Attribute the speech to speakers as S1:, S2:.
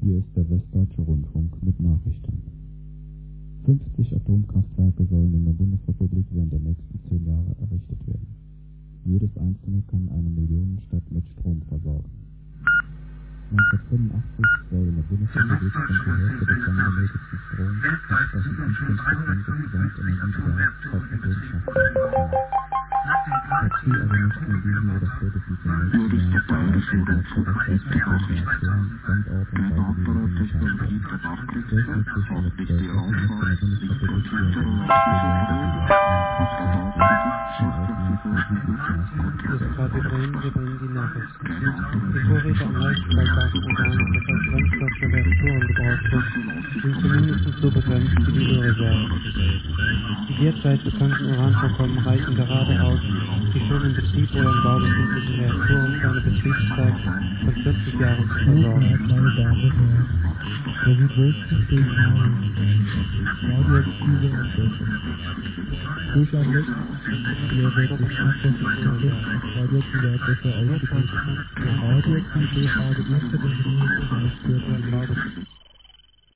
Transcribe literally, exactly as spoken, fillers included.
S1: Hier ist der Westdeutsche Rundfunk mit Nachrichten. fünfzig Atomkraftwerke sollen in der Bundesrepublik während der nächsten zehn Jahre errichtet werden. Jedes einzelne kann eine Millionenstadt mit Strom versorgen. neunzehnhundertfünfundachtzig soll in der Bundesrepublik rund die Hälfte des dann benötigten Stroms, entsprechend fünfzehn Prozent des Gesamtenergiebedarfs, aus Atomkraftwerken kommen. Dazu aber nicht nur diesen oder spätestens im nächsten Jahr zum Beispiel der Westdeutsche Atomreaktoren Standort und Baugebiete geteilt werden. Durchschnittlich alle zwölf Wochen muss in der Bundesrepublik während der nächsten zehn Jahre die
S2: Das ist Radio Bremen, wir bringen die Nachrichten. Die Vorräte an Leichtschaltdachorganen, das als Brennstoff für Reaktoren gebraucht wird, sind zumindest so begrenzt wie die Ölreserven. Die derzeit bekannten Uranvorkommen reichen gerade aus, die schon im Betrieb oder im Bau befindlichen Reaktoren für eine Betriebszeit von vierzig Jahren zu versorgen.
S3: Meine Damen und Herren, der größten Signale radioaktive Entdeckung. Durch ein Letztes wird durch Abwasserstoffe radioaktive Abwässer ausgebildet. Der radioaktive Frage unter den Bedingungen